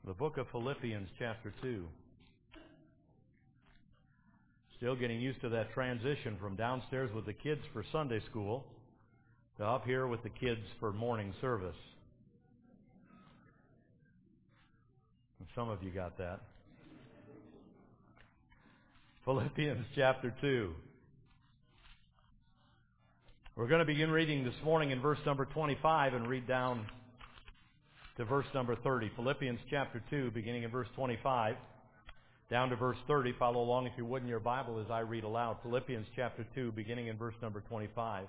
The book of Philippians, chapter 2. Still getting used to that transition from downstairs with the kids for Sunday school to up here with the kids for morning service. And some of you got that. Philippians, chapter 2. We're going to begin reading this morning in verse number 25 and read down to verse number 30. Philippians chapter 2, beginning in verse 25, down to verse 30. Follow along if you would in your Bible as I read aloud. Philippians chapter 2, beginning in verse number 25.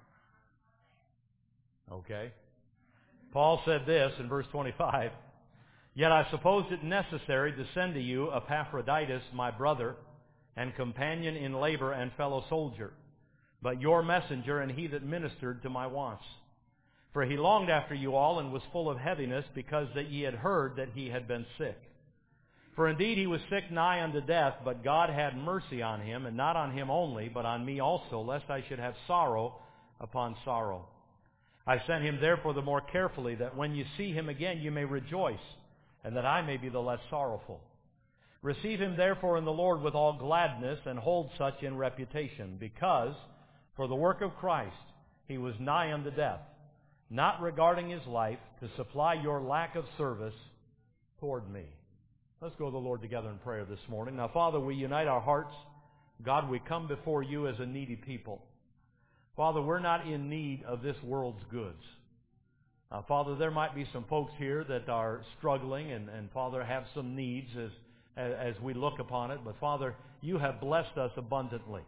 Okay. Paul said this in verse 25, "Yet I supposed it necessary to send to you Epaphroditus, my brother, and companion in labor and fellow soldier, but your messenger and he that ministered to my wants. For he longed after you all and was full of heaviness, because that ye had heard that he had been sick. For indeed he was sick nigh unto death, but God had mercy on him, and not on him only, but on me also, lest I should have sorrow upon sorrow. I sent him therefore the more carefully, that when you see him again you may rejoice, and that I may be the less sorrowful. Receive him therefore in the Lord with all gladness, and hold such in reputation, because for the work of Christ he was nigh unto death, not regarding his life, to supply your lack of service toward me." Let's go to the Lord together in prayer this morning. Now, Father, we unite our hearts. God, we come before you as a needy people. Father, we're not in need of this world's goods. Father, there might be some folks here that are struggling and Father, have some needs as we look upon it. But Father, you have blessed us abundantly.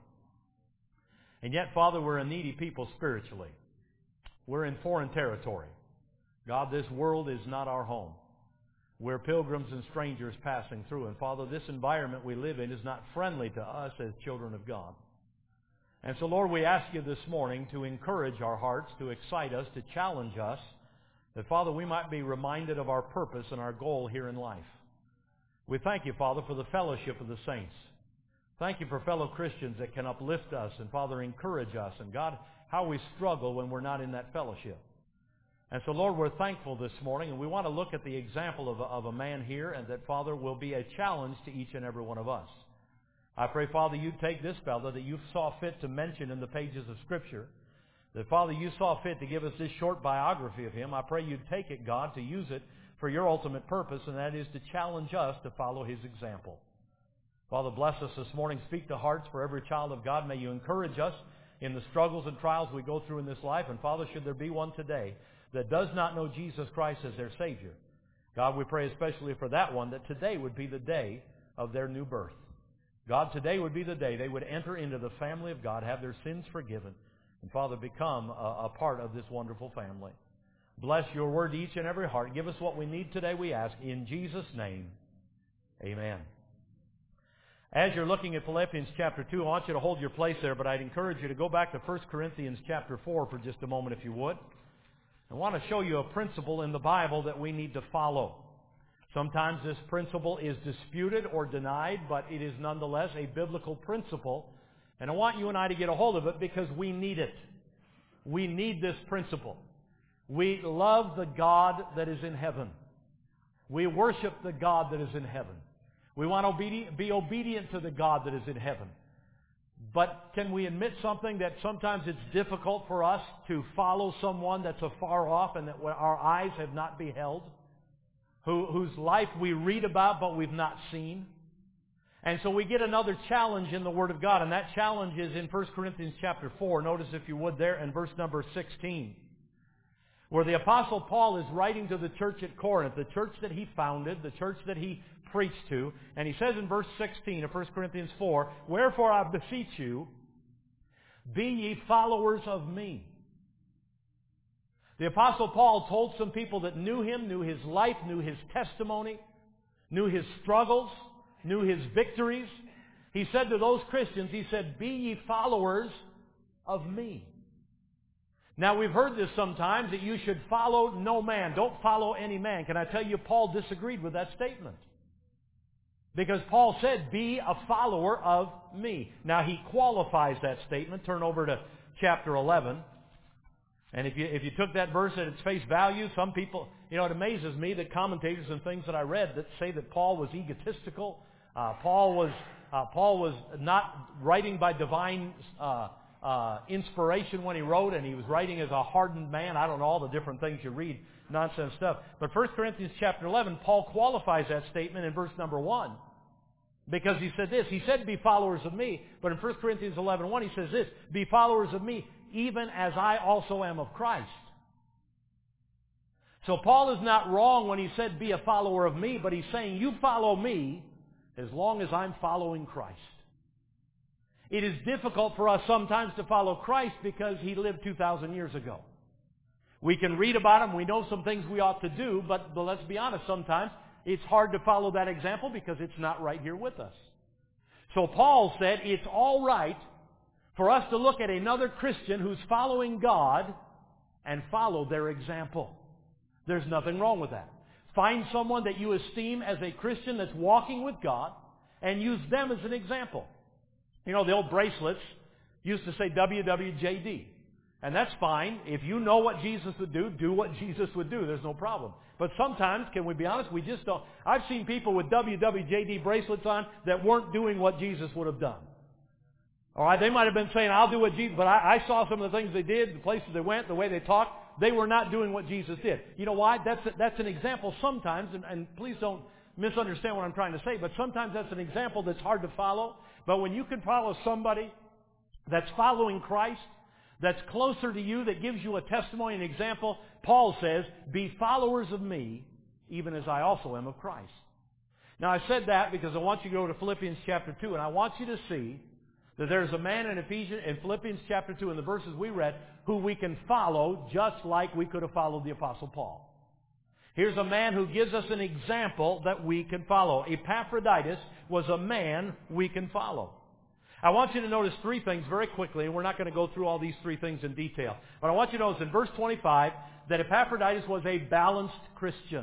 And yet, Father, we're a needy people spiritually. We're in foreign territory. God, this world is not our home. We're pilgrims and strangers passing through. And Father, this environment we live in is not friendly to us as children of God. And so, Lord, we ask you this morning to encourage our hearts, to excite us, to challenge us, that, Father, we might be reminded of our purpose and our goal here in life. We thank you, Father, for the fellowship of the saints. Thank you for fellow Christians that can uplift us and, Father, encourage us. And, God, how we struggle when we're not in that fellowship. And so, Lord, we're thankful this morning, and we want to look at the example of a man here, and that, Father, will be a challenge to each and every one of us. I pray, Father, you take this fellow that you saw fit to mention in the pages of Scripture, that, Father, you saw fit to give us this short biography of him. I pray you'd take it, God, to use it for your ultimate purpose, and that is to challenge us to follow his example. Father, bless us this morning. Speak to hearts for every child of God. May you encourage us in the struggles and trials we go through in this life. And Father, should there be one today that does not know Jesus Christ as their Savior, God, we pray especially for that one, that today would be the day of their new birth. God, today would be the day they would enter into the family of God, have their sins forgiven, and Father, become a part of this wonderful family. Bless your word to each and every heart. Give us what we need today, we ask. In Jesus' name, amen. As you're looking at Philippians chapter 2, I want you to hold your place there, but I'd encourage you to go back to 1 Corinthians chapter 4 for just a moment, if you would. I want to show you a principle in the Bible that we need to follow. Sometimes this principle is disputed or denied, but it is nonetheless a biblical principle. And I want you and I to get a hold of it because we need it. We need this principle. We love the God that is in heaven. We worship the God that is in heaven. We want to be obedient to the God that is in heaven. But can we admit something, that sometimes it's difficult for us to follow someone that's afar off and that our eyes have not beheld, whose life we read about but we've not seen? And so we get another challenge in the Word of God, and that challenge is in 1 Corinthians chapter 4. Notice, if you would, there in verse number 16. Where the Apostle Paul is writing to the church at Corinth, the church that he founded, the church that he preached to. And he says in verse 16 of 1 Corinthians 4, "Wherefore I beseech you, be ye followers of me." The Apostle Paul told some people that knew him, knew his life, knew his testimony, knew his struggles, knew his victories. He said to those Christians, he said, "Be ye followers of me." Now, we've heard this sometimes, that you should follow no man. Don't follow any man. Can I tell you, Paul disagreed with that statement. Because Paul said, "Be a follower of me." Now, he qualifies that statement. Turn over to chapter 11. And if you took that verse at its face value, some people, it amazes me that commentators and things that I read that say that Paul was egotistical. Paul was not writing by divine inspiration when he wrote, and he was writing as a hardened man. I don't know all the different things you read, nonsense stuff. But 1 Corinthians chapter 11, Paul qualifies that statement in verse number 1. Because he said this. He said, be followers of me. But in 1 Corinthians 11:1, he says this, be followers of me, even as I also am of Christ. So Paul is not wrong when he said, be a follower of me, but he's saying, you follow me as long as I'm following Christ. It is difficult for us sometimes to follow Christ because he lived 2,000 years ago. We can read about him. We know some things we ought to do, but let's be honest, sometimes it's hard to follow that example because it's not right here with us. So Paul said it's all right for us to look at another Christian who's following God and follow their example. There's nothing wrong with that. Find someone that you esteem as a Christian that's walking with God and use them as an example. The old bracelets used to say WWJD. And that's fine. If you know what Jesus would do what Jesus would do. There's no problem. But sometimes, can we be honest, we just don't. I've seen people with WWJD bracelets on that weren't doing what Jesus would have done. All right, they might have been saying, I'll do what Jesus, but I saw some of the things they did, the places they went, the way they talked. They were not doing what Jesus did. You know why? That's an example sometimes, and please don't misunderstand what I'm trying to say, but sometimes that's an example that's hard to follow. But when you can follow somebody that's following Christ, that's closer to you, that gives you a testimony, an example, Paul says, be followers of me, even as I also am of Christ. Now I said that because I want you to go to Philippians chapter 2, and I want you to see that there's a man in Philippians chapter 2, in the verses we read, who we can follow just like we could have followed the Apostle Paul. Here's a man who gives us an example that we can follow. Epaphroditus was a man we can follow. I want you to notice three things very quickly, and we're not going to go through all these three things in detail. But I want you to notice in verse 25 that Epaphroditus was a balanced Christian.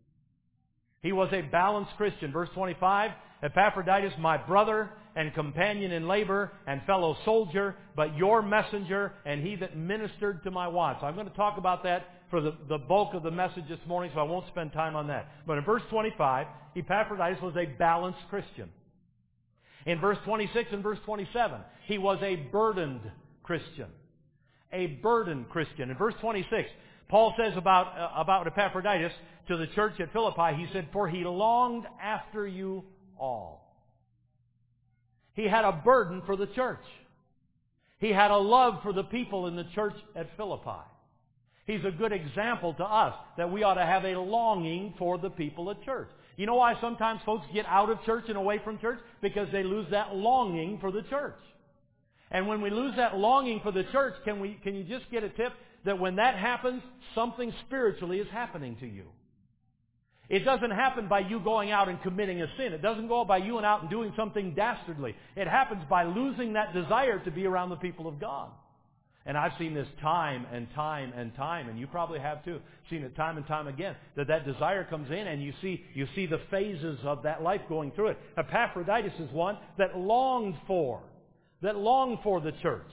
He was a balanced Christian. Verse 25, Epaphroditus, my brother and companion in labor and fellow soldier, but your messenger and he that ministered to my wants. I'm going to talk about that for the bulk of the message this morning, so I won't spend time on that. But in verse 25, Epaphroditus was a balanced Christian. In verse 26 and verse 27, he was a burdened Christian. A burdened Christian. In verse 26, Paul says about Epaphroditus to the church at Philippi, he said, for he longed after you all. He had a burden for the church. He had a love for the people in the church at Philippi. He's a good example to us that we ought to have a longing for the people at church. You know why sometimes folks get out of church and away from church? Because they lose that longing for the church. And when we lose that longing for the church, can you just get a tip that when that happens, something spiritually is happening to you? It doesn't happen by you going out and committing a sin. It doesn't go by you going out and doing something dastardly. It happens by losing that desire to be around the people of God. And I've seen this time and time and time, and you probably have too, seen it time and time again, that desire comes in and you see the phases of that life going through it. Epaphroditus is one that longed for the church.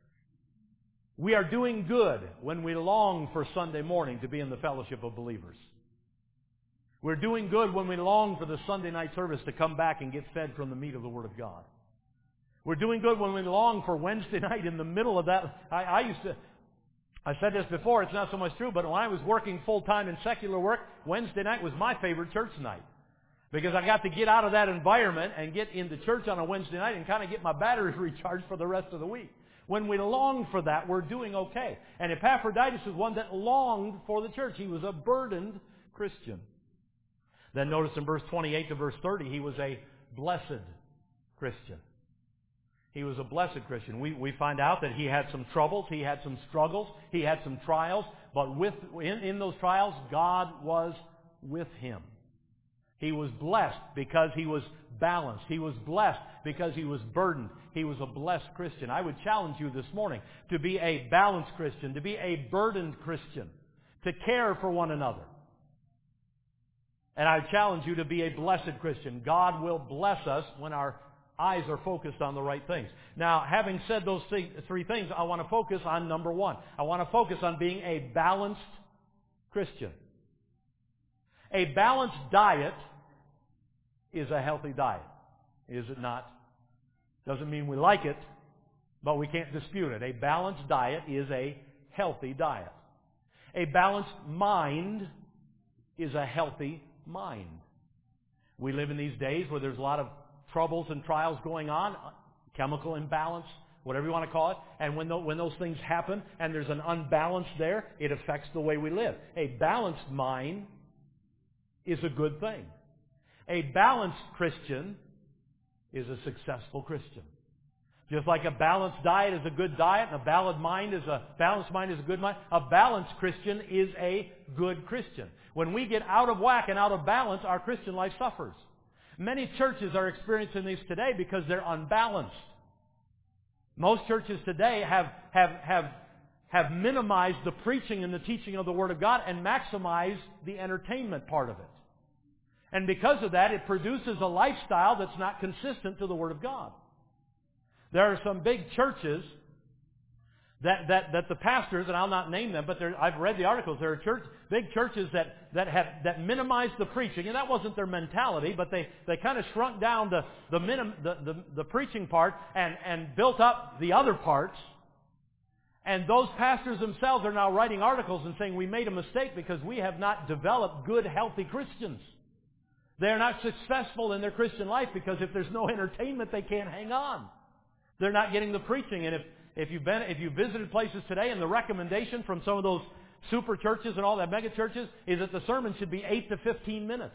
We are doing good when we long for Sunday morning to be in the fellowship of believers. We're doing good when we long for the Sunday night service to come back and get fed from the meat of the Word of God. We're doing good when we long for Wednesday night in the middle of that. I said this before, it's not so much true, but when I was working full-time in secular work, Wednesday night was my favorite church night. Because I got to get out of that environment and get into church on a Wednesday night and kind of get my batteries recharged for the rest of the week. When we long for that, we're doing okay. And Epaphroditus is one that longed for the church. He was a burdened Christian. Then notice in verse 28 to verse 30, he was a blessed Christian. He was a blessed Christian. We find out that he had some troubles, he had some struggles, he had some trials, but in those trials, God was with him. He was blessed because he was balanced. He was blessed because he was burdened. He was a blessed Christian. I would challenge you this morning to be a balanced Christian, to be a burdened Christian, to care for one another. And I challenge you to be a blessed Christian. God will bless us when our eyes are focused on the right things. Now, having said those three things, I want to focus on number one. I want to focus on being a balanced Christian. A balanced diet is a healthy diet, is it not? Doesn't mean we like it, but we can't dispute it. A balanced diet is a healthy diet. A balanced mind is a healthy mind. We live in these days where there's a lot of troubles and trials going on, chemical imbalance, whatever you want to call it. And when those things happen and there's an unbalance there, it affects the way we live. A balanced mind is a good thing. A balanced Christian is a successful Christian. Just like a balanced diet is a good diet and a balanced mind is a good mind, a balanced Christian is a good Christian. When we get out of whack and out of balance, our Christian life suffers. Many churches are experiencing this today because they're unbalanced. Most churches today have minimized the preaching and the teaching of the Word of God and maximized the entertainment part of it. And because of that, it produces a lifestyle that's not consistent to the Word of God. There are some big churches that the pastors, and I'll not name them, but I've read the articles. There are big churches that minimize the preaching, and that wasn't their mentality, but they kind of shrunk down the preaching part and built up the other parts. And those pastors themselves are now writing articles and saying we made a mistake because we have not developed good, healthy Christians. They are not successful in their Christian life because if there's no entertainment, they can't hang on. They're not getting the preaching, and if you've visited places today, and the recommendation from some of those super churches and all that mega churches is that the sermon should be 8 to 15 minutes.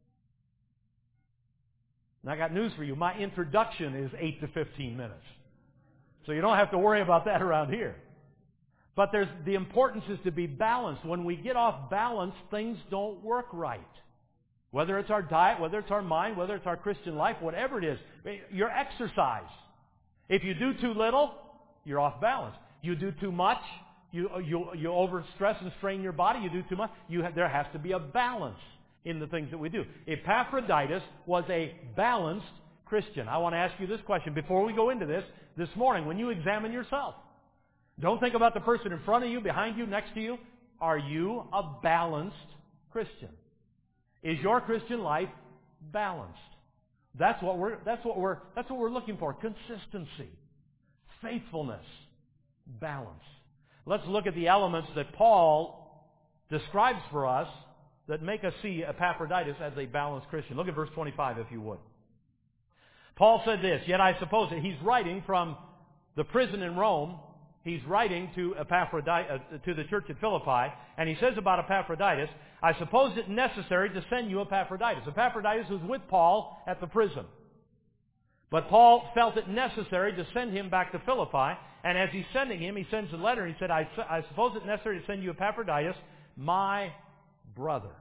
And I got news for you. My introduction is 8 to 15 minutes. So you don't have to worry about that around here. But the importance is to be balanced. When we get off balance, things don't work right. Whether it's our diet, whether it's our mind, whether it's our Christian life, whatever it is, your exercise. If you do too little, you're off balance. You do too much, you overstress and strain your body. You do too much. There has to be a balance in the things that we do. Epaphroditus was a balanced Christian. I want to ask you this question before we go into this morning. When you examine yourself, don't think about the person in front of you, behind you, next to you. Are you a balanced Christian? Is your Christian life balanced? That's what we're looking for. Consistency, faithfulness, balance. Let's look at the elements that Paul describes for us that make us see Epaphroditus as a balanced Christian. Look at verse 25 if you would. Paul said this, yet I suppose that he's writing from the prison in Rome. He's writing to to the church at Philippi, and he says about Epaphroditus, I suppose it necessary to send you Epaphroditus. Epaphroditus was with Paul at the prison. But Paul felt it necessary to send him back to Philippi, and as he's sending him, he sends a letter, and he said, I suppose it necessary to send you Epaphroditus, my brother.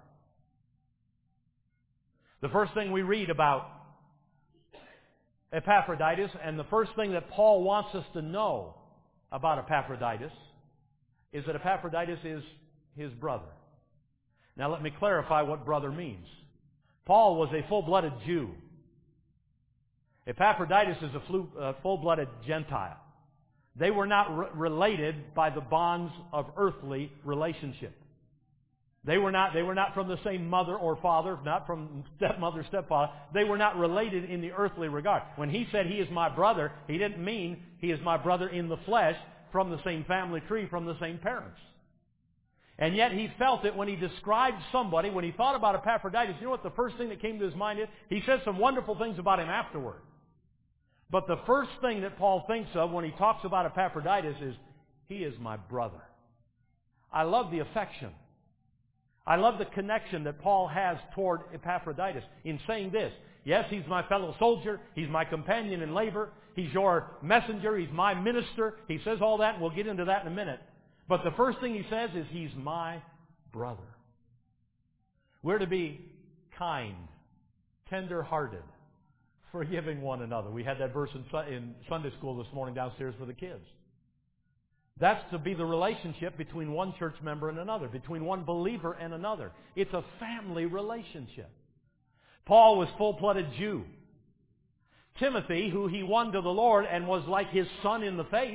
The first thing we read about Epaphroditus, and the first thing that Paul wants us to know about Epaphroditus is that Epaphroditus is his brother. Now let me clarify what brother means. Paul was a full-blooded Jew. Epaphroditus is a full-blooded Gentile. They were not related by the bonds of earthly relationship. They were not from the same mother or father, not from stepmother, stepfather. They were not related in the earthly regard. When he said he is my brother, he didn't mean he is my brother in the flesh, from the same family tree, from the same parents. And yet he felt it when he described somebody, when he thought about Epaphroditus. You know what the first thing that came to his mind is? He says some wonderful things about him afterward. But the first thing that Paul thinks of when he talks about Epaphroditus is, he is my brother. I love the affection. I love the connection that Paul has toward Epaphroditus in saying this. Yes, he's my fellow soldier. He's my companion in labor. He's your messenger. He's my minister. He says all that, and we'll get into that in a minute. But the first thing he says is, he's my brother. We're to be kind, tender-hearted, forgiving one another. We had that verse in Sunday school this morning downstairs for the kids. That's to be the relationship between one church member and another, between one believer and another. It's a family relationship. Paul was full-blooded Jew. Timothy, who he won to the Lord and was like his son in the faith,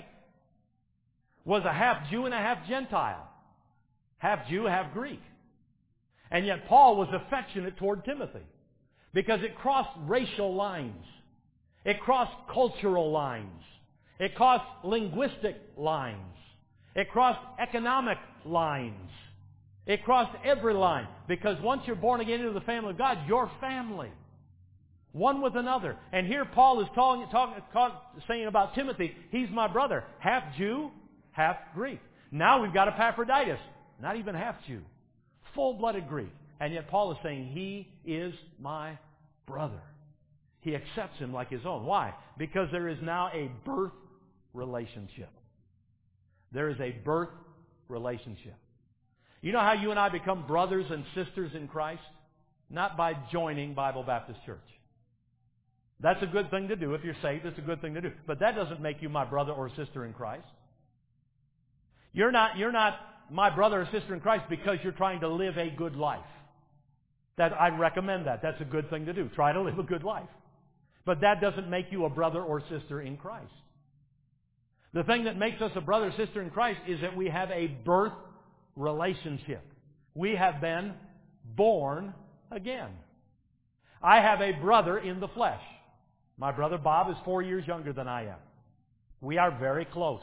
was a half Jew and a half Gentile. Half Jew, half Greek. And yet Paul was affectionate toward Timothy because it crossed racial lines. It crossed cultural lines. It crossed linguistic lines. It crossed economic lines. It crossed every line. Because once you're born again into the family of God, you're family. One with another. And here Paul is saying about Timothy, he's my brother. Half Jew, half Greek. Now we've got Epaphroditus. Not even half Jew. Full-blooded Greek. And yet Paul is saying, he is my brother. He accepts him like his own. Why? Because there is now a birth relationship. There is a birth relationship. You know how you and I become brothers and sisters in Christ? Not by joining Bible Baptist Church. That's a good thing to do. If you're saved, it's a good thing to do. But that doesn't make you my brother or sister in Christ. You're not my brother or sister in Christ because you're trying to live a good life. I'd recommend that. That's a good thing to do. Try to live a good life. But that doesn't make you a brother or sister in Christ. The thing that makes us a brother or sister in Christ is that we have a birth relationship. We have been born again. I have a brother in the flesh. My brother Bob is 4 years younger than I am. We are very close.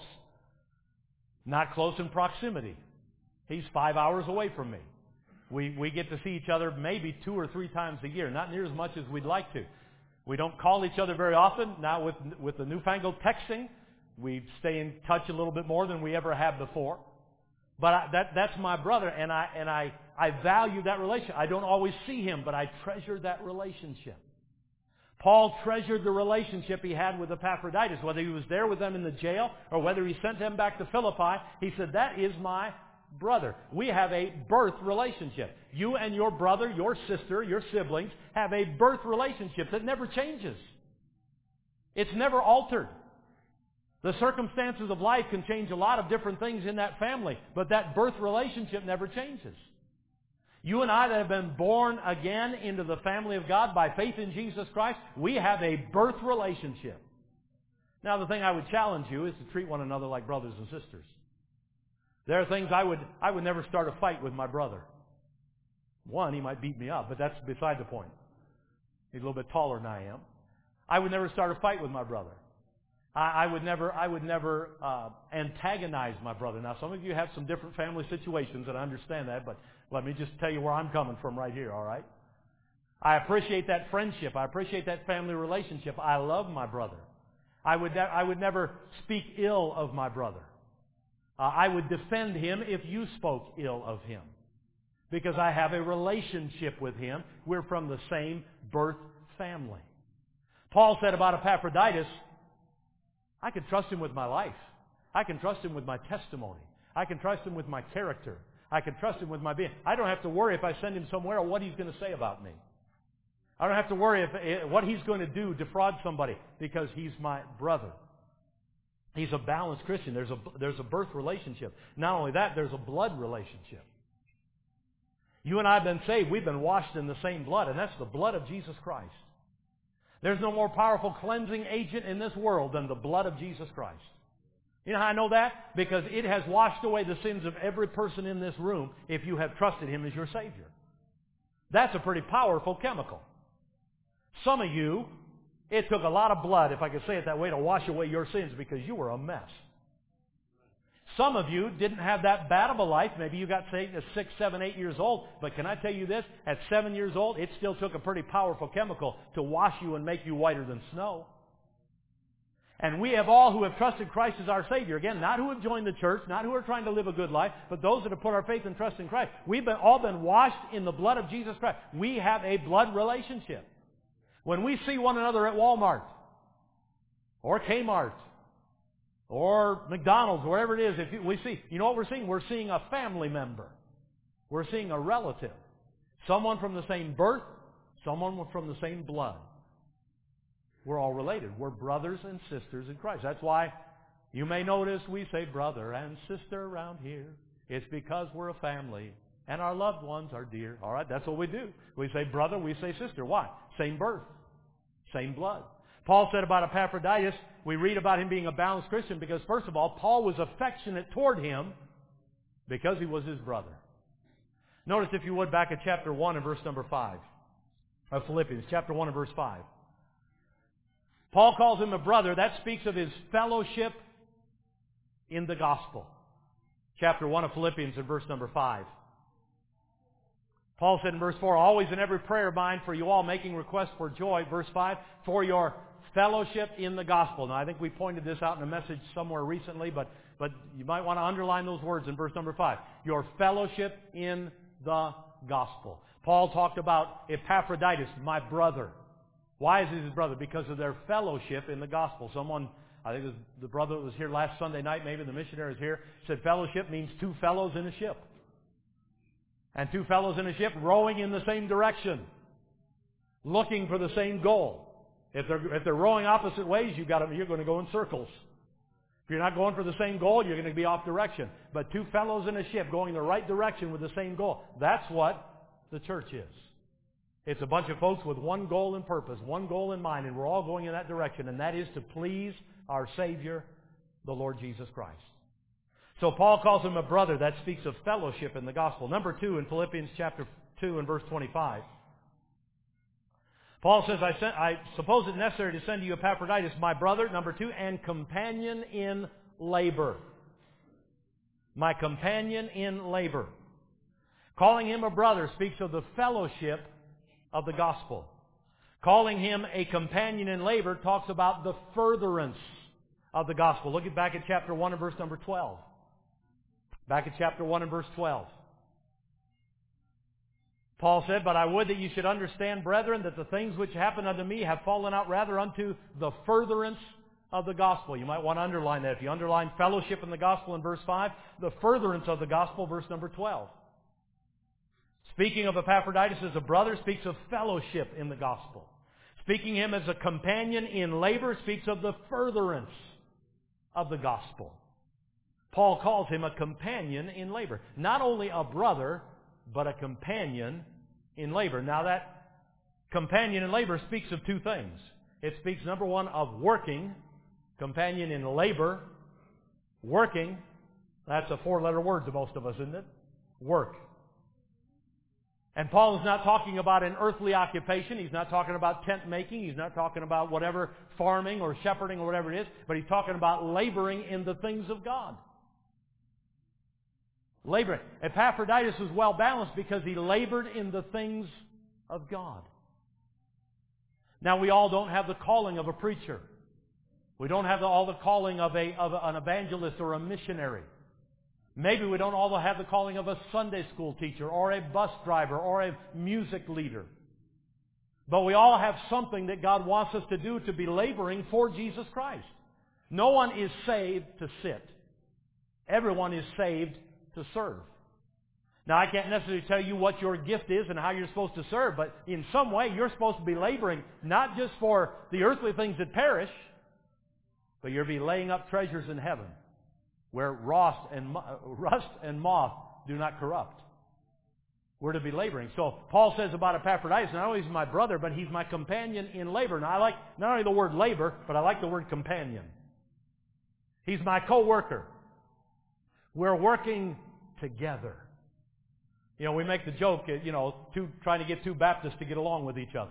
Not close in proximity. He's 5 hours away from me. We get to see each other maybe 2 or 3 times a year, not near as much as we'd like to. We don't call each other very often. Now with the newfangled texting, we stay in touch a little bit more than we ever have before. But that's my brother, and I value that relationship. I don't always see him, but I treasure that relationship. Paul treasured the relationship he had with Epaphroditus, whether he was there with them in the jail or whether he sent them back to Philippi. He said, that is my brother. We have a birth relationship. You and your brother, your sister, your siblings have a birth relationship that never changes. It's never altered. The circumstances of life can change a lot of different things in that family, but that birth relationship never changes. You and I that have been born again into the family of God by faith in Jesus Christ, we have a birth relationship. Now the thing I would challenge you is to treat one another like brothers and sisters. There are things I would never start a fight with my brother. One, he might beat me up, but that's beside the point. He's a little bit taller than I am. I would never start a fight with my brother. I would never antagonize my brother. Now, some of you have some different family situations, and I understand that, but let me just tell you where I'm coming from right here, all right? I appreciate that friendship. I appreciate that family relationship. I love my brother. I would never speak ill of my brother. I would defend him if you spoke ill of him, because I have a relationship with him. We're from the same birth family. Paul said about Epaphroditus, I can trust him with my life. I can trust him with my testimony. I can trust him with my character. I can trust him with my being. I don't have to worry if I send him somewhere or what he's going to say about me. I don't have to worry what he's going to do, defraud somebody, because he's my brother. He's a balanced Christian. There's a birth relationship. Not only that, there's a blood relationship. You and I have been saved. We've been washed in the same blood, and that's the blood of Jesus Christ. There's no more powerful cleansing agent in this world than the blood of Jesus Christ. You know how I know that? Because it has washed away the sins of every person in this room if you have trusted Him as your Savior. That's a pretty powerful chemical. Some of you, it took a lot of blood, if I could say it that way, to wash away your sins because you were a mess. Some of you didn't have that bad of a life. Maybe you got saved at 6, 7, 8 years old. But can I tell you this? At 7 years old, it still took a pretty powerful chemical to wash you and make you whiter than snow. And we have all who have trusted Christ as our Savior. Again, not who have joined the church, not who are trying to live a good life, but those that have put our faith and trust in Christ. We've all been washed in the blood of Jesus Christ. We have a blood relationship. When we see one another at Walmart or Kmart or McDonald's, wherever it is, you know what we're seeing? We're seeing a family member. We're seeing a relative. Someone from the same birth, someone from the same blood. We're all related. We're brothers and sisters in Christ. That's why you may notice we say brother and sister around here. It's because we're a family and our loved ones are dear. All right, that's what we do. We say brother, we say sister. Why? Same birth, same blood. Paul said about Epaphroditus, we read about him being a balanced Christian because, first of all, Paul was affectionate toward him because he was his brother. Notice, if you would, back at chapter 1 and verse number 5 of Philippians, chapter 1 and verse 5. Paul calls him a brother. That speaks of his fellowship in the gospel. Chapter 1 of Philippians and verse number 5. Paul said in verse 4, always in every prayer of mine for you all, making request for joy, verse 5, for your fellowship in the gospel. Now, I think we pointed this out in a message somewhere recently, but you might want to underline those words in verse number 5. Your fellowship in the gospel. Paul talked about Epaphroditus, my brother. Why is he his brother? Because of their fellowship in the gospel. Someone, I think it was the brother that was here last Sunday night, maybe the missionary is here, said fellowship means two fellows in a ship. And two fellows in a ship rowing in the same direction, looking for the same goal. If they're rowing opposite ways, you're going to go in circles. If you're not going for the same goal, you're going to be off direction. But two fellows in a ship going in the right direction with the same goal. That's what the church is. It's a bunch of folks with one goal and purpose, one goal in mind, and we're all going in that direction, and that is to please our Savior, the Lord Jesus Christ. So Paul calls him a brother. That speaks of fellowship in the gospel. Number 2, in Philippians chapter 2 and verse 25. Paul says, I suppose it necessary to send to you Epaphroditus, my brother, number 2, and companion in labor. My companion in labor. Calling him a brother speaks of the fellowship of the gospel. Calling him a companion in labor talks about the furtherance of the gospel. Look back at chapter 1 and verse number 12. Back at chapter 1 and verse 12. Paul said, but I would that you should understand, brethren, that the things which happen unto me have fallen out rather unto the furtherance of the gospel. You might want to underline that. If you underline fellowship in the gospel in verse 5, the furtherance of the gospel, verse number 12. Speaking of Epaphroditus as a brother speaks of fellowship in the gospel. Speaking him as a companion in labor speaks of the furtherance of the gospel. Paul calls him a companion in labor. Not only a brother, but a companion in labor. Now that companion in labor speaks of two things. It speaks, number 1, of working. Companion in labor. Working. That's a 4-letter word to most of us, isn't it? Work. And Paul is not talking about an earthly occupation. He's not talking about tent making. He's not talking about whatever farming or shepherding or whatever it is. But he's talking about laboring in the things of God. Laboring. Epaphroditus was well balanced because he labored in the things of God. Now, we all don't have the calling of a preacher. We don't have all the calling of an evangelist or a missionary. Maybe we don't all have the calling of a Sunday school teacher or a bus driver or a music leader. But we all have something that God wants us to do to be laboring for Jesus Christ. No one is saved to sit. Everyone is saved to serve. Now, I can't necessarily tell you what your gift is and how you're supposed to serve, but in some way you're supposed to be laboring not just for the earthly things that perish, but you'll be laying up treasures in heaven where rust and moth do not corrupt. We're to be laboring. So Paul says about Epaphroditus, not only is he my brother, but he's my companion in labor. Now, I like not only the word labor, but I like the word companion. He's my co-worker. We're working together. You know, we make the joke, trying to get two Baptists to get along with each other.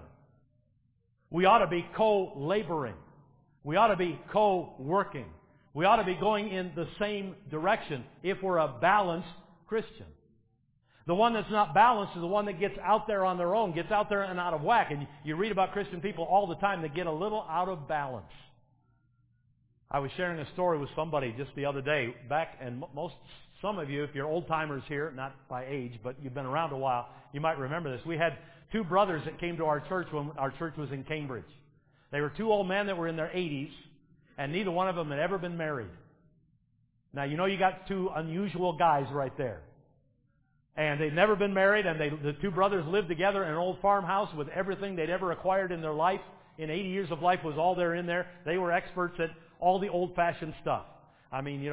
We ought to be co-laboring. We ought to be co-working. We ought to be going in the same direction if we're a balanced Christian. The one that's not balanced is the one that gets out there on their own, gets out there and out of whack. And you read about Christian people all the time that get a little out of balance. I was sharing a story with somebody just the other day back, and some of you, if you're old-timers here, not by age, but you've been around a while, you might remember this. We had two brothers that came to our church when our church was in Cambridge. They were two old men that were in their 80s, and neither one of them had ever been married. Now, you got two unusual guys right there. And they'd never been married, and the two brothers lived together in an old farmhouse with everything they'd ever acquired in their life. In 80 years of life was all there in there. They were experts at all the old-fashioned stuff. I mean,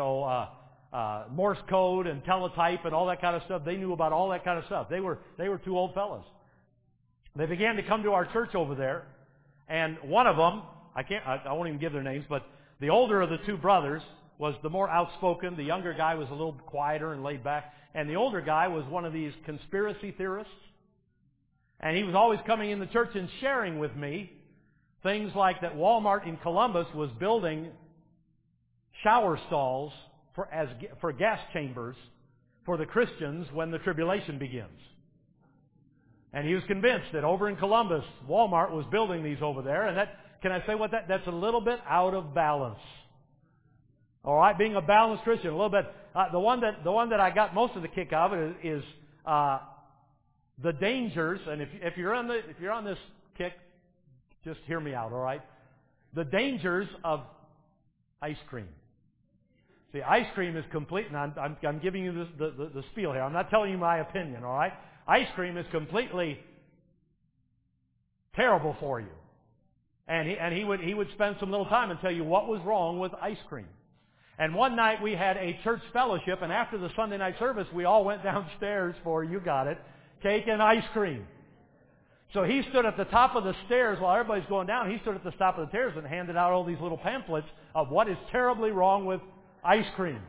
Morse code and teletype and all that kind of stuff. They knew about all that kind of stuff. They were two old fellas. They began to come to our church over there, and one of them, I won't even give their names, but the older of the two brothers was the more outspoken. The younger guy was a little quieter and laid back. And the older guy was one of these conspiracy theorists. And he was always coming in the church and sharing with me things like that Walmart in Columbus was building shower stalls for gas chambers for the Christians when the tribulation begins. And he was convinced that over in Columbus, Walmart was building these over there. And can I say what that's a little bit out of balance. All right, being a balanced Christian, a little bit. The one that I got most of the kick out of is the dangers. And if you're on this kick, just hear me out. All right, the dangers of ice cream. See, ice cream is complete, and I'm giving you the spiel here. I'm not telling you my opinion. All right, ice cream is completely terrible for you. And he would spend some little time and tell you what was wrong with ice cream. And one night we had a church fellowship, and after the Sunday night service, we all went downstairs for, you got it, cake and ice cream. So he stood at the top of the stairs while everybody's going down. He stood at the top of the stairs and handed out all these little pamphlets of what is terribly wrong with ice cream.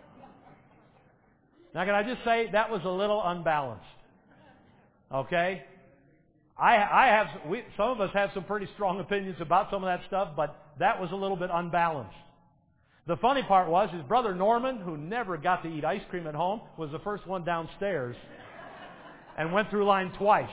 Now, can I just say that was a little unbalanced? Okay? Some of us have some pretty strong opinions about some of that stuff, but that was a little bit unbalanced. The funny part was his brother Norman, who never got to eat ice cream at home, was the first one downstairs and went through line twice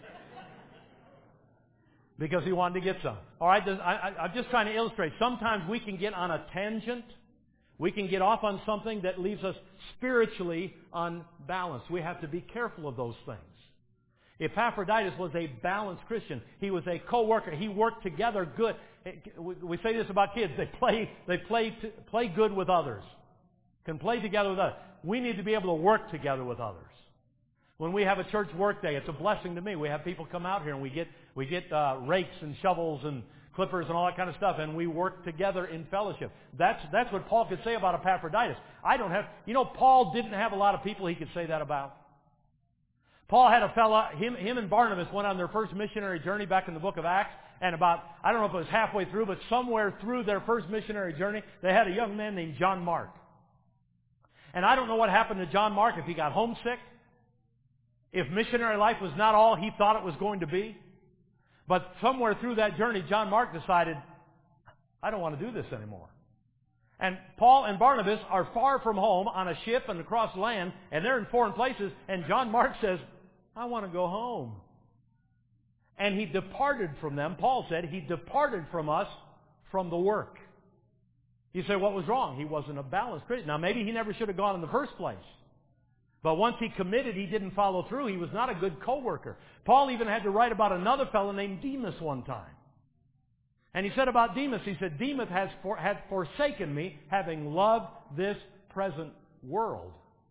because he wanted to get some. All right, I'm just trying to illustrate. Sometimes we can get on a tangent. We can get off on something that leaves us spiritually unbalanced. We have to be careful of those things. Epaphroditus was a balanced Christian. He was a co-worker. He worked together good. We say this about kids. They play good with others. Can play together with others. We need to be able to work together with others. When we have a church work day, it's a blessing to me. We have people come out here and we get rakes and shovels and clippers and all that kind of stuff, and we work together in fellowship. That's what Paul could say about Epaphroditus. Paul didn't have a lot of people he could say that about. Paul had a fella, him and Barnabas went on their first missionary journey back in the book of Acts, and I don't know if it was halfway through, but somewhere through their first missionary journey, they had a young man named John Mark. And I don't know what happened to John Mark, if he got homesick, if missionary life was not all he thought it was going to be. But somewhere through that journey, John Mark decided, I don't want to do this anymore. And Paul and Barnabas are far from home on a ship and across land, and they're in foreign places, and John Mark says, I want to go home. And he departed from them. Paul said he departed from us from the work. You say, what was wrong? He wasn't a balanced Christian. Now, maybe he never should have gone in the first place. But once he committed, he didn't follow through. He was not a good co-worker. Paul even had to write about another fellow named Demas one time. And he said about Demas, he said, Demas had forsaken me, having loved this present world.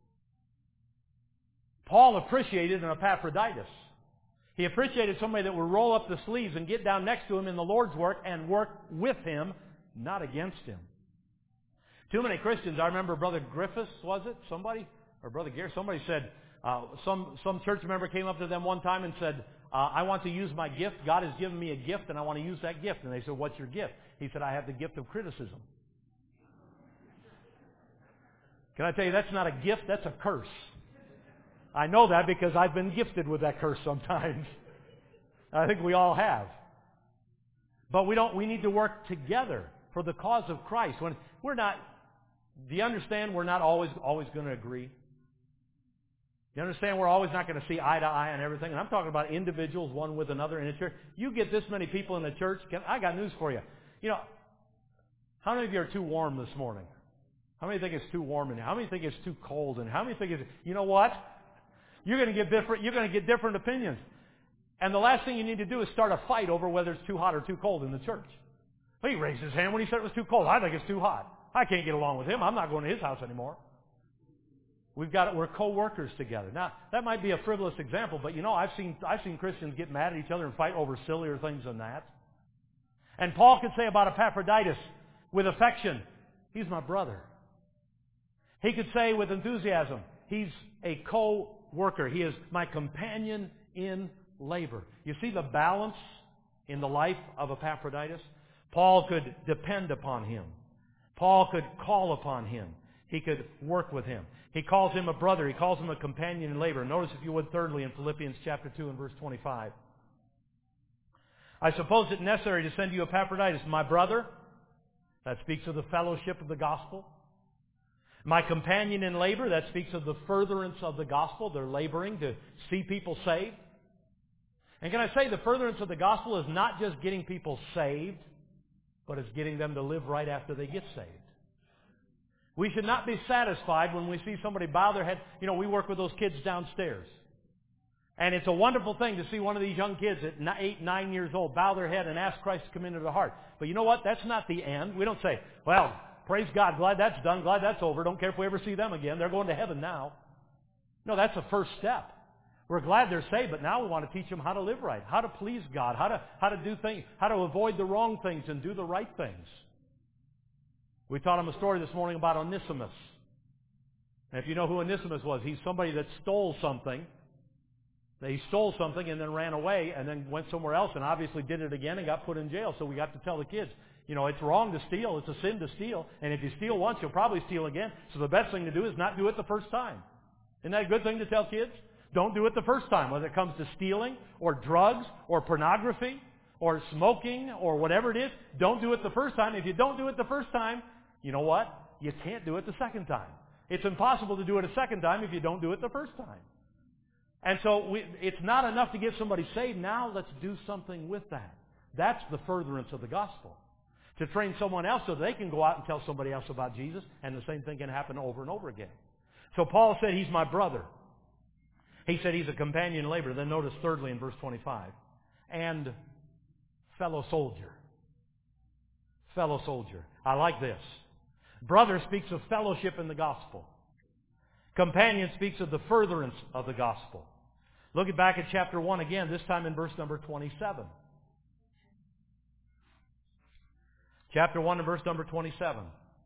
Paul appreciated an Epaphroditus. He appreciated somebody that would roll up the sleeves and get down next to him in the Lord's work and work with him, not against him. Too many Christians, I remember Brother Griffiths, was it? Somebody? Or Brother Gare? Somebody said, some church member came up to them one time and said, I want to use my gift. God has given me a gift and I want to use that gift. And they said, what's your gift? He said, I have the gift of criticism. Can I tell you, that's not a gift, that's a curse. I know that because I've been gifted with that curse sometimes. I think we all have. But we need to work together for the cause of Christ. Do you understand we're not always going to agree? You understand we're always not going to see eye to eye on everything? And I'm talking about individuals, one with another in a church. You get this many people in the church, I got news for you. How many of you are too warm this morning? How many think it's too warm in here? How many think it's too cold in here? How many think you know what? You're going to get different opinions. And the last thing you need to do is start a fight over whether it's too hot or too cold in the church. Well, he raised his hand when he said it was too cold. I think it's too hot. I can't get along with him. I'm not going to his house anymore. We're co-workers together. Now, that might be a frivolous example, but I've seen Christians get mad at each other and fight over sillier things than that. And Paul could say about Epaphroditus with affection, he's my brother. He could say with enthusiasm, he's a co-worker. He is my companion in labor. You see the balance in the life of Epaphroditus? Paul could depend upon him. Paul could call upon him. He could work with him. He calls him a brother. He calls him a companion in labor. Notice, if you would, thirdly, in Philippians chapter 2 and verse 25. I suppose it necessary to send you Epaphroditus, my brother. That speaks of the fellowship of the gospel. My companion in labor. That speaks of the furtherance of the gospel. They're laboring to see people saved. And can I say, the furtherance of the gospel is not just getting people saved, but it's getting them to live right after they get saved. We should not be satisfied when we see somebody bow their head. You know, we work with those kids downstairs. And it's a wonderful thing to see one of these young kids at 8, 9 years old bow their head and ask Christ to come into their heart. But you know what? That's not the end. We don't say, well, praise God, glad that's done, glad that's over. Don't care if we ever see them again. They're going to heaven now. No, that's the first step. We're glad they're saved, but now we want to teach them how to live right, how to please God, how to do things, how to avoid the wrong things and do the right things. We taught them a story this morning about Onesimus. And if you know who Onesimus was, he's somebody that stole something. He stole something and then ran away and then went somewhere else and obviously did it again and got put in jail. So we got to tell the kids, you know, it's wrong to steal. It's a sin to steal. And if you steal once, you'll probably steal again. So the best thing to do is not do it the first time. Isn't that a good thing to tell kids? Don't do it the first time, whether it comes to stealing or drugs or pornography or smoking or whatever it is. Don't do it the first time. If you don't do it the first time, you know what? You can't do it the second time. It's impossible to do it a second time if you don't do it the first time. And so it's not enough to get somebody saved. Now let's do something with that. That's the furtherance of the gospel. To train someone else so they can go out and tell somebody else about Jesus, and the same thing can happen over and over again. So Paul said he's my brother. He said he's a companion in labor. Then notice thirdly in verse 25. And fellow soldier. Fellow soldier. I like this. Brother speaks of fellowship in the gospel. Companion speaks of the furtherance of the gospel. Look back at chapter 1 again, this time in verse number 27. Chapter 1 and verse number 27.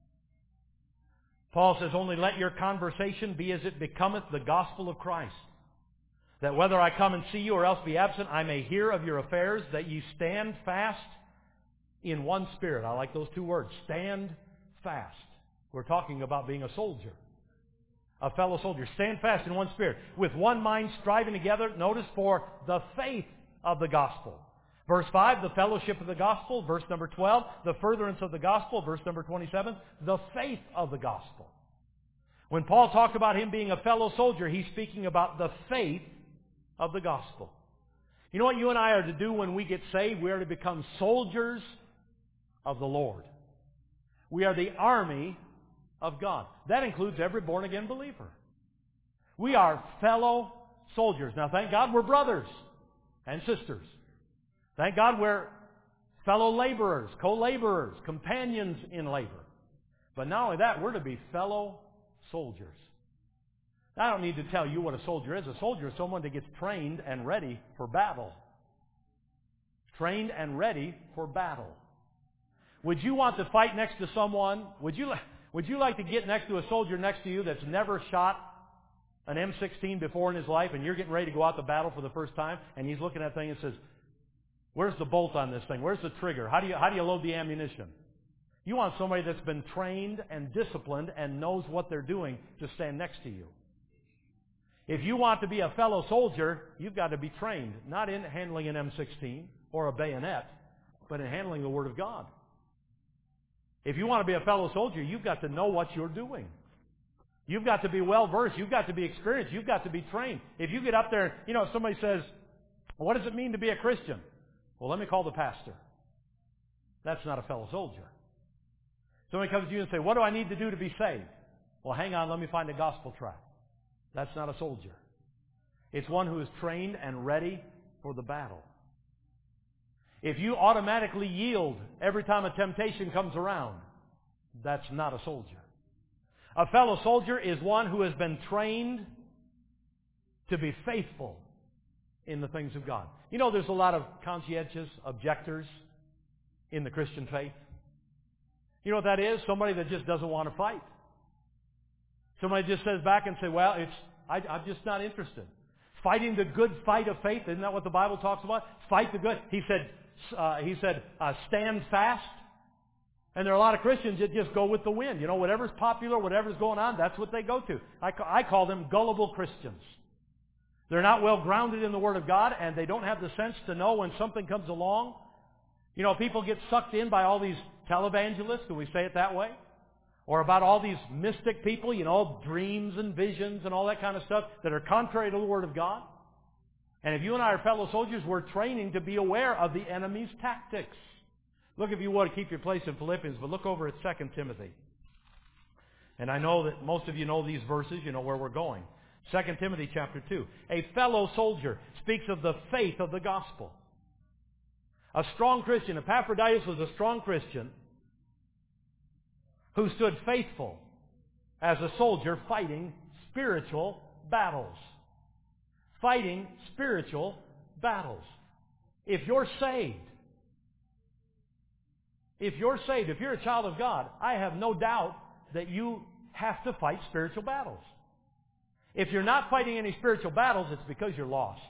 Paul says, only let your conversation be as it becometh the gospel of Christ, that whether I come and see you or else be absent, I may hear of your affairs, that ye stand fast in one spirit. I like those two words, stand fast. We're talking about being a soldier, a fellow soldier. Stand fast in one spirit, with one mind striving together, notice, for the faith of the gospel. Verse 5, the fellowship of the gospel. Verse number 12, the furtherance of the gospel. Verse number 27, the faith of the gospel. When Paul talked about him being a fellow soldier, he's speaking about the faith of the gospel. You know what you and I are to do when we get saved? We are to become soldiers of the Lord. We are the army of God. That includes every born-again believer. We are fellow soldiers. Now, thank God we're brothers and sisters. Thank God we're fellow laborers, co-laborers, companions in labor. But not only that, we're to be fellow soldiers. I don't need to tell you what a soldier is. A soldier is someone that gets trained and ready for battle. Trained and ready for battle. Would you want to fight next to someone? Would you like to get next to a soldier next to you that's never shot an M16 before in his life, and you're getting ready to go out to battle for the first time, and he's looking at that thing and says, where's the bolt on this thing? Where's the trigger? How do you load the ammunition? You want somebody that's been trained and disciplined and knows what they're doing to stand next to you. If you want to be a fellow soldier, you've got to be trained, not in handling an M16 or a bayonet, but in handling the Word of God. If you want to be a fellow soldier, you've got to know what you're doing. You've got to be well-versed. You've got to be experienced. You've got to be trained. If you get up there, if somebody says, what does it mean to be a Christian? Well, let me call the pastor. That's not a fellow soldier. Somebody comes to you and says, what do I need to do to be saved? Well, hang on, let me find a gospel tract. That's not a soldier. It's one who is trained and ready for the battle. If you automatically yield every time a temptation comes around, that's not a soldier. A fellow soldier is one who has been trained to be faithful in the things of God. There's a lot of conscientious objectors in the Christian faith. You know what that is? Somebody that just doesn't want to fight. Somebody just says back and say, well, I'm just not interested. Fighting the good fight of faith, isn't that what the Bible talks about? Fight the good. He said, stand fast And there are a lot of Christians that just go with the wind. You know, whatever's popular, whatever's going on, that's what they go to. I call them gullible Christians. They're not well grounded in the Word of God, and they don't have the sense to know when something comes along. You know, people get sucked in by all these televangelists, do we say it that way? Or about all these mystic people, you know, dreams and visions and all that kind of stuff that are contrary to the Word of God. And if you and I are fellow soldiers, we're training to be aware of the enemy's tactics. Look, if you want to keep your place in Philippians, but look over at 2 Timothy. And I know that most of you know these verses, you know where we're going. 2 Timothy chapter 2. A fellow soldier speaks of the faith of the gospel. A strong Christian, Epaphroditus was a strong Christian who stood faithful as a soldier fighting spiritual battles. Fighting spiritual battles. If you're saved, if you're a child of God, I have no doubt that you have to fight spiritual battles. If you're not fighting any spiritual battles, it's because you're lost.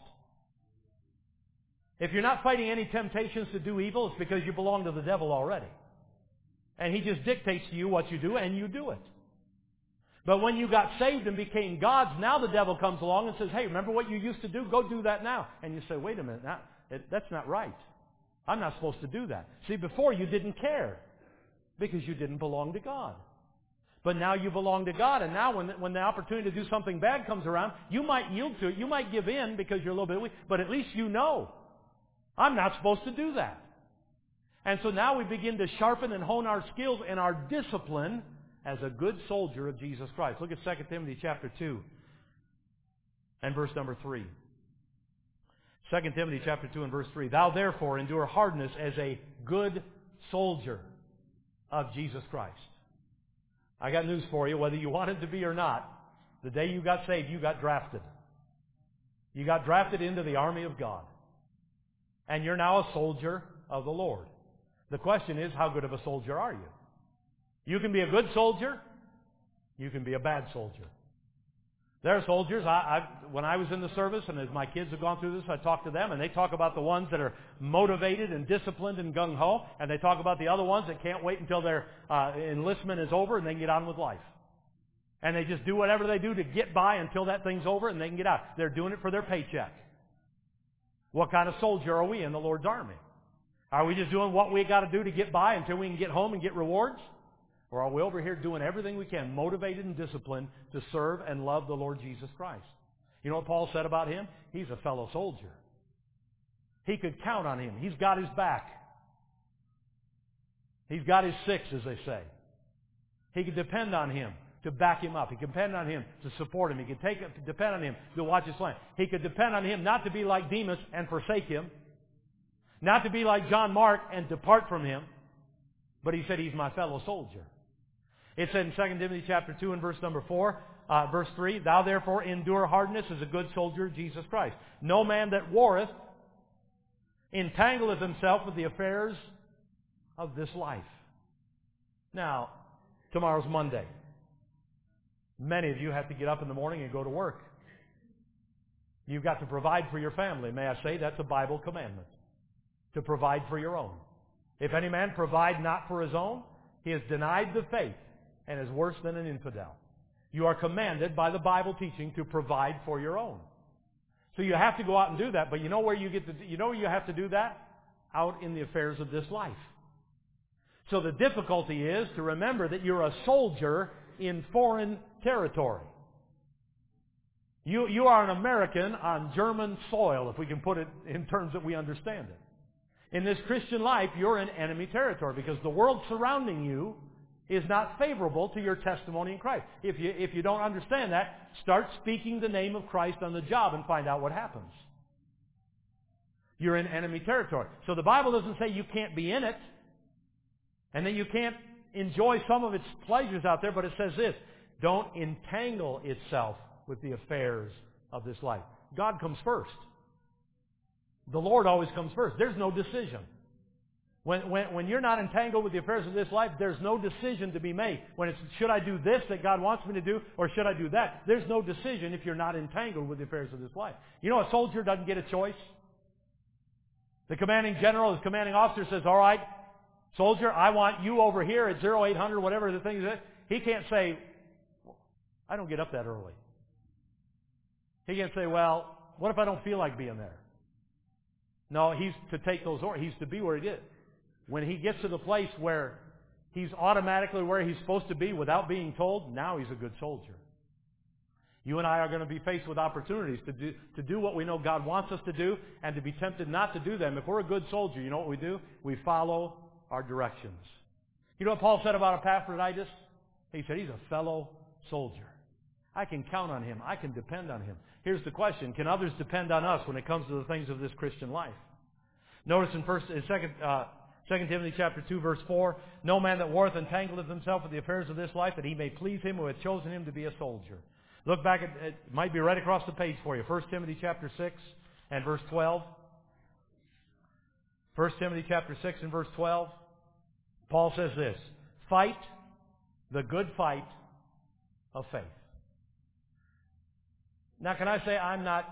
If you're not fighting any temptations to do evil, it's because you belong to the devil already. And he just dictates to you what you do, and you do it. But when you got saved and became God's, now the devil comes along and says, hey, remember what you used to do? Go do that now. And you say, wait a minute, that's not right. I'm not supposed to do that. See, before you didn't care because you didn't belong to God. But now you belong to God, and now when the opportunity to do something bad comes around, you might yield to it. You might give in because you're a little bit weak, but at least you know, I'm not supposed to do that. And so now we begin to sharpen and hone our skills and our discipline as a good soldier of Jesus Christ. Look at 2 Timothy chapter 2 and verse number 3. 2 Timothy chapter 2 and verse 3. Thou therefore endure hardness as a good soldier of Jesus Christ. I got news for you, whether you wanted to be or not. The day you got saved, you got drafted. You got drafted into the army of God. And you're now a soldier of the Lord. The question is, how good of a soldier are you? You can be a good soldier. You can be a bad soldier. There are soldiers, when I was in the service, and as my kids have gone through this, I talk to them, and they talk about the ones that are motivated and disciplined and gung-ho, and they talk about the other ones that can't wait until their enlistment is over and they can get on with life. And they just do whatever they do to get by until that thing's over and they can get out. They're doing it for their paycheck. What kind of soldier are we in the Lord's army? Are we just doing what we got to do to get by until we can get home and get rewards? Or are we over here doing everything we can, motivated and disciplined, to serve and love the Lord Jesus Christ? You know what Paul said about him? He's a fellow soldier. He could count on him. He's got his back. He's got his six, as they say. He could depend on him to back him up. He could depend on him to support him. He could depend on him to watch his land. He could depend on him not to be like Demas and forsake him, not to be like John Mark and depart from him, but he said he's my fellow soldier. It said in 2 Timothy chapter 2 and verse number 4, verse 3, Thou therefore endure hardness as a good soldier of Jesus Christ. No man that warreth entangleth himself with the affairs of this life. Now, tomorrow's Monday. Many of you have to get up in the morning and go to work. You've got to provide for your family. May I say, that's a Bible commandment. To provide for your own. If any man provide not for his own, he has denied the faith and is worse than an infidel. You are commanded by the Bible teaching to provide for your own. So you have to go out and do that, but you know where you have to do that? Out in the affairs of this life. So the difficulty is to remember that you're a soldier in foreign territory. You are an American on German soil, if we can put it in terms that we understand it. In this Christian life, you're in enemy territory because the world surrounding you is not favorable to your testimony in Christ. If you don't understand that, start speaking the name of Christ on the job and find out what happens. You're in enemy territory. So the Bible doesn't say you can't be in it and that you can't enjoy some of its pleasures out there, but it says this, don't entangle itself with the affairs of this life. God comes first. The Lord always comes first. There's no decision. When you're not entangled with the affairs of this life, there's no decision to be made. When it's, should I do this that God wants me to do, or should I do that? There's no decision if you're not entangled with the affairs of this life. You know, a soldier doesn't get a choice. The commanding general, his commanding officer says, all right, Soldier, I want you over here at 0800, whatever the thing is. He can't say, I don't get up that early. He can't say, well, what if I don't feel like being there? No, he's to take those orders. He's to be where he is. When he gets to the place where he's automatically where he's supposed to be without being told, now he's a good soldier. You and I are going to be faced with opportunities to do what we know God wants us to do and to be tempted not to do them. If we're a good soldier, you know what we do? We follow our directions. You know what Paul said about Epaphroditus? He said he's a fellow soldier. I can count on him. I can depend on him. Here's the question. Can others depend on us when it comes to the things of this Christian life? Notice in 2 Timothy chapter 2, verse 4, no man that warreth entangleth himself with the affairs of this life, that he may please him who hath chosen him to be a soldier. Look back at it might be right across the page for you. 1 Timothy chapter 6 and verse 12. 1 Timothy chapter 6 and verse 12. Paul says this, fight the good fight of faith. Now, can I say I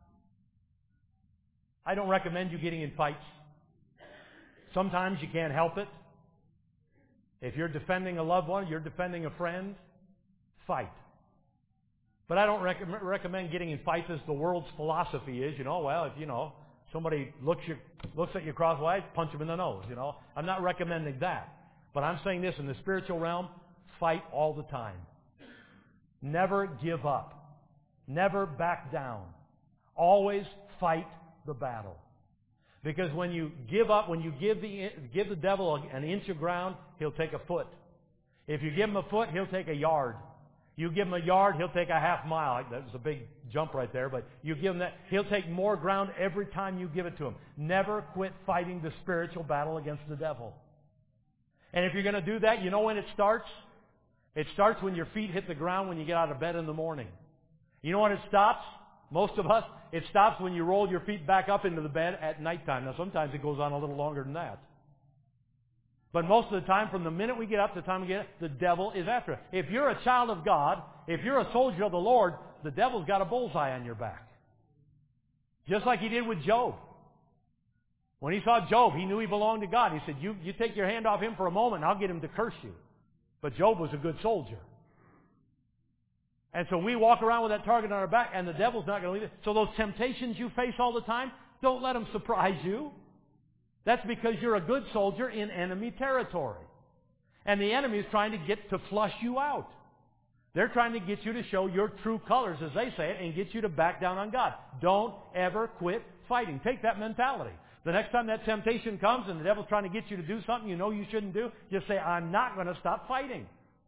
don't recommend you getting in fights. Sometimes you can't help it. If you're defending a loved one, you're defending a friend, fight. But I don't recommend getting in fights as the world's philosophy is. Well, if, somebody looks at you crosswise, punch them in the nose, I'm not recommending that. But I'm saying this, in the spiritual realm, fight all the time. Never give up. Never back down. Always fight the battle. Because when you give up, when you give the devil an inch of ground, he'll take a foot. If you give him a foot, he'll take a yard. You give him a yard, he'll take a half mile. That was a big jump right there, but you give him that. He'll take more ground every time you give it to him. Never quit fighting the spiritual battle against the devil. And if you're going to do that, you know when it starts? It starts when your feet hit the ground when you get out of bed in the morning. You know when it stops? Most of us, it stops when you roll your feet back up into the bed at nighttime. Now, sometimes it goes on a little longer than that. But most of the time, from the minute we get up to the time we get up, the devil is after us. If you're a child of God, if you're a soldier of the Lord, the devil's got a bullseye on your back. Just like he did with Job. When he saw Job, he knew he belonged to God. He said, you take your hand off him for a moment, and I'll get him to curse you. But Job was a good soldier. And so we walk around with that target on our back, and the devil's not going to leave it. So those temptations you face all the time, don't let them surprise you. That's because you're a good soldier in enemy territory. And the enemy is trying to flush you out. They're trying to get you to show your true colors, as they say it, and get you to back down on God. Don't ever quit fighting. Take that mentality. The next time that temptation comes and the devil's trying to get you to do something you know you shouldn't do, just say, I'm not going to stop fighting.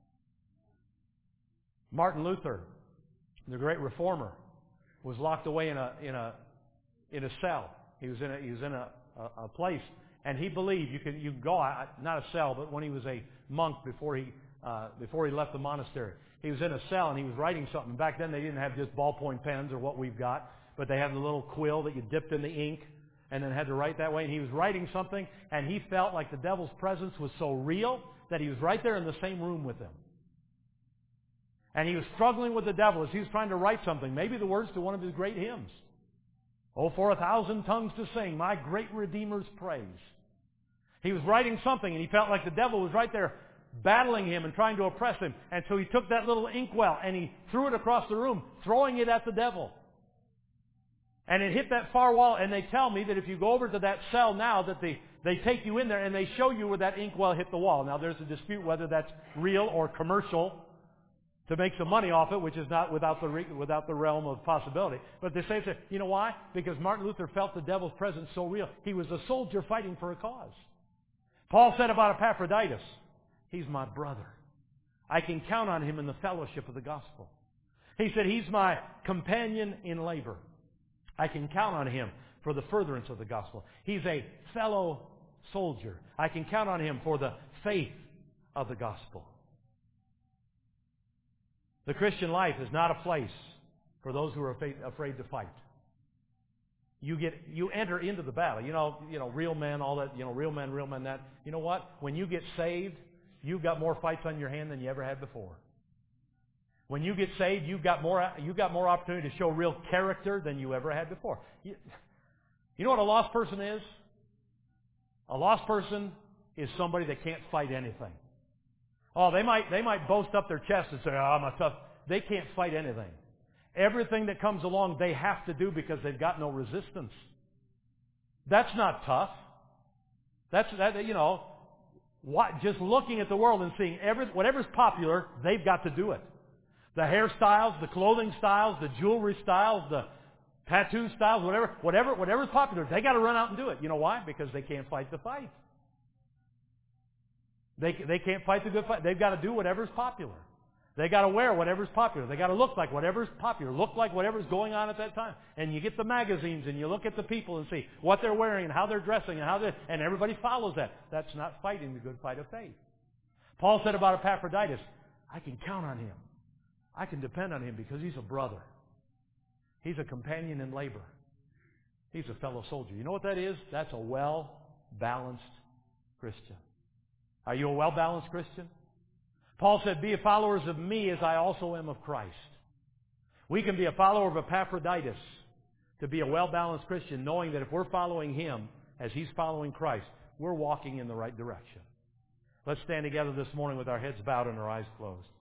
Martin Luther, the great reformer, was locked away in a cell. He was in a place, and he believed you could go, not a cell, but when he was a monk before he left the monastery, he was in a cell and he was writing something. Back then they didn't have just ballpoint pens or what we've got, but they had the little quill that you dipped in the ink and then had to write that way. And he was writing something, and he felt like the devil's presence was so real that he was right there in the same room with him. And he was struggling with the devil as he was trying to write something, maybe the words to one of his great hymns. Oh, for 1,000 tongues to sing my great Redeemer's praise. He was writing something, and he felt like the devil was right there battling him and trying to oppress him. And so he took that little inkwell and he threw it across the room, throwing it at the devil. And it hit that far wall, and they tell me that if you go over to that cell now, that they take you in there and they show you where that inkwell hit the wall. Now, there's a dispute whether that's real or commercial to make some money off it, which is not without the realm of possibility. But they say, you know why? Because Martin Luther felt the devil's presence so real. He was a soldier fighting for a cause. Paul said about Epaphroditus, he's my brother. I can count on him in the fellowship of the gospel. He said, he's my companion in labor. I can count on him for the furtherance of the gospel. He's a fellow soldier. I can count on him for the faith of the gospel. The Christian life is not a place for those who are afraid to fight. You enter into the battle. You know, real men, all that, real men, that. You know what? When you get saved, you've got more fights on your hand than you ever had before. When you get saved, you've got more opportunity to show real character than you ever had before. You know what a lost person is? A lost person is somebody that can't fight anything. Oh, they might boast up their chest and say, "Oh, I'm a tough." They can't fight anything. Everything that comes along, they have to do because they've got no resistance. That's not tough. Just looking at the world and seeing whatever's popular, they've got to do it. The hairstyles, the clothing styles, the jewelry styles, the tattoo styles, whatever's popular, they got to run out and do it. You know why? Because they can't fight the fight. They can't fight the good fight. They've got to do whatever's popular. They got to wear whatever's popular. They got to look like whatever's popular. Look like whatever's going on at that time. And you get the magazines and you look at the people and see what they're wearing and how they're dressing and everybody follows that. That's not fighting the good fight of faith. Paul said about Epaphroditus, I can count on him. I can depend on him because he's a brother. He's a companion in labor. He's a fellow soldier. You know what that is? That's a well-balanced Christian. Are you a well-balanced Christian? Paul said, be followers of me as I also am of Christ. We can be a follower of Epaphroditus to be a well-balanced Christian, knowing that if we're following him as he's following Christ, we're walking in the right direction. Let's stand together this morning with our heads bowed and our eyes closed.